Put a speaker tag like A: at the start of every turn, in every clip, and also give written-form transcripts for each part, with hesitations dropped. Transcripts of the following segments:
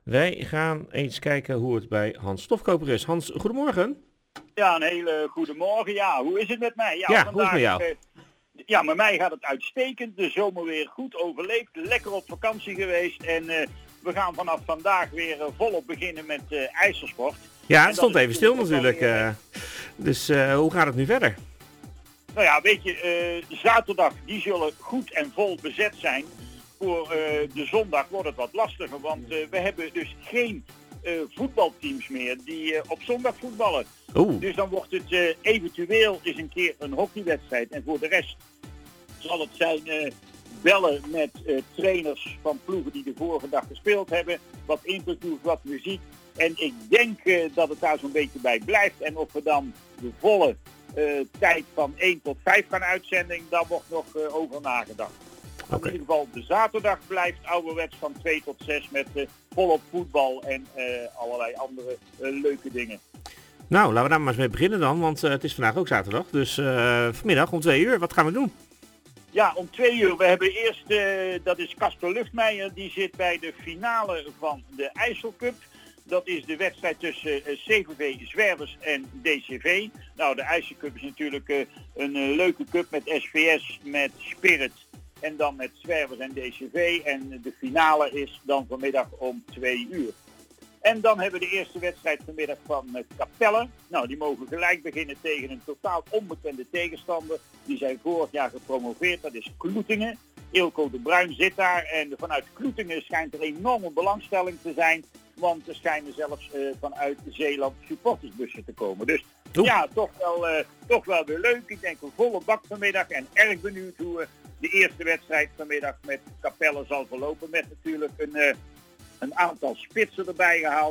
A: Wij gaan eens kijken hoe het bij Hans Stofkoper is. Hans, goedemorgen.
B: Ja, een hele goede morgen. Ja, hoe is het met mij?
A: Ja, hoe is het met jou?
B: Ja, met mij gaat het uitstekend. De zomer weer goed overleefd. Lekker op vakantie geweest. En we gaan vanaf vandaag weer volop beginnen met ijsselsport.
A: Ja, het stond even stil natuurlijk. Dus hoe gaat het nu verder?
B: Nou ja, weet je, zaterdag die zullen goed en vol bezet zijn. Voor de zondag wordt het wat lastiger. Want we hebben dus geen voetbalteams meer die op zondag voetballen.
A: Oeh.
B: Dus dan wordt het eventueel eens een keer een hockeywedstrijd. En voor de rest zal het zijn bellen met trainers van ploegen die de vorige dag gespeeld hebben. Wat interviews, wat muziek. En ik denk dat het daar zo'n beetje bij blijft. En of we dan de volle tijd van 1 tot 5 gaan uitzending, daar wordt nog over nagedacht.
A: Okay.
B: In ieder geval de zaterdag blijft ouderwets van 2 tot 6 met volop voetbal en allerlei andere leuke dingen.
A: Nou, laten we daar maar eens mee beginnen dan, want het is vandaag ook zaterdag. Dus vanmiddag om 2 uur, wat gaan we doen?
B: Ja, om 2 uur. We hebben eerst, dat is Casper Luchtmeijer, die zit bij de finale van de IJsselcup. Dat is de wedstrijd tussen CVV Zwervers en DCV. Nou, de IJsselcup is natuurlijk een leuke cup met SVS, met Spirit en dan met Zwervers en DCV. En de finale is dan vanmiddag om 2 uur. En dan hebben we de eerste wedstrijd vanmiddag van Capelle. Nou, die mogen gelijk beginnen tegen een totaal onbekende tegenstander. Die zijn vorig jaar gepromoveerd, dat is Kloetingen. Ilko de Bruin zit daar en vanuit Kloetingen schijnt er enorme belangstelling te zijn. Want er schijnen zelfs vanuit Zeeland supportersbussen te komen. Dus ja, toch wel weer leuk. Ik denk een volle bak vanmiddag en erg benieuwd hoe de eerste wedstrijd vanmiddag met Capelle zal verlopen. Met natuurlijk een aantal spitsen erbij gehaald.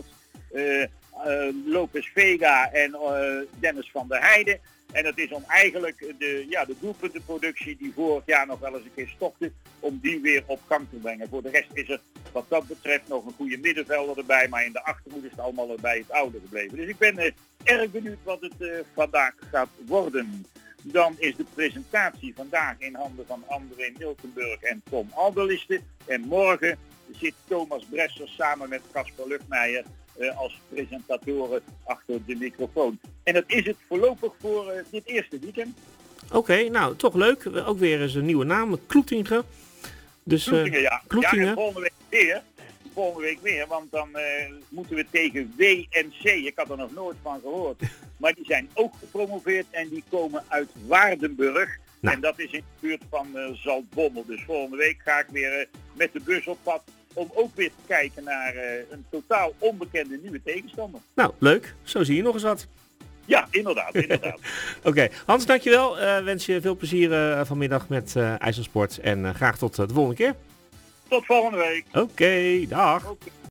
B: Lopez Vega en Dennis van der Heijden. En dat is om eigenlijk de doelpuntenproductie die vorig jaar nog wel eens een keer stopte, om die weer op gang te brengen. Voor de rest is er wat dat betreft nog een goede middenvelder erbij, maar in de achterhoede is het allemaal bij het oude gebleven. Dus ik ben erg benieuwd wat het vandaag gaat worden. Dan is de presentatie vandaag in handen van André Miltenburg en Tom Alderliste. En morgen zit Thomas Bresser samen met Casper Luchtmeijer als presentatoren achter de microfoon. En dat is het voorlopig voor dit eerste weekend.
A: Oké, nou toch leuk. Ook weer eens een nieuwe naam, Kloetingen. Dus,
B: Kloetingen, ja.
A: Kloetingen.
B: Ja, en volgende week weer, want dan moeten we tegen WNC. Ik had er nog nooit van gehoord. Maar die zijn ook gepromoveerd en die komen uit Waardenburg. Nou. En dat is in de buurt van Zaltbommel. Dus volgende week ga ik weer met de bus op pad om ook weer te kijken naar een totaal onbekende nieuwe tegenstander.
A: Nou, leuk. Zo zie je nog eens wat.
B: Ja, inderdaad.
A: Oké, Hans, dankjewel. Wens je veel plezier vanmiddag met IJsselsport en graag tot de volgende keer.
B: Tot volgende week.
A: Oké, dag.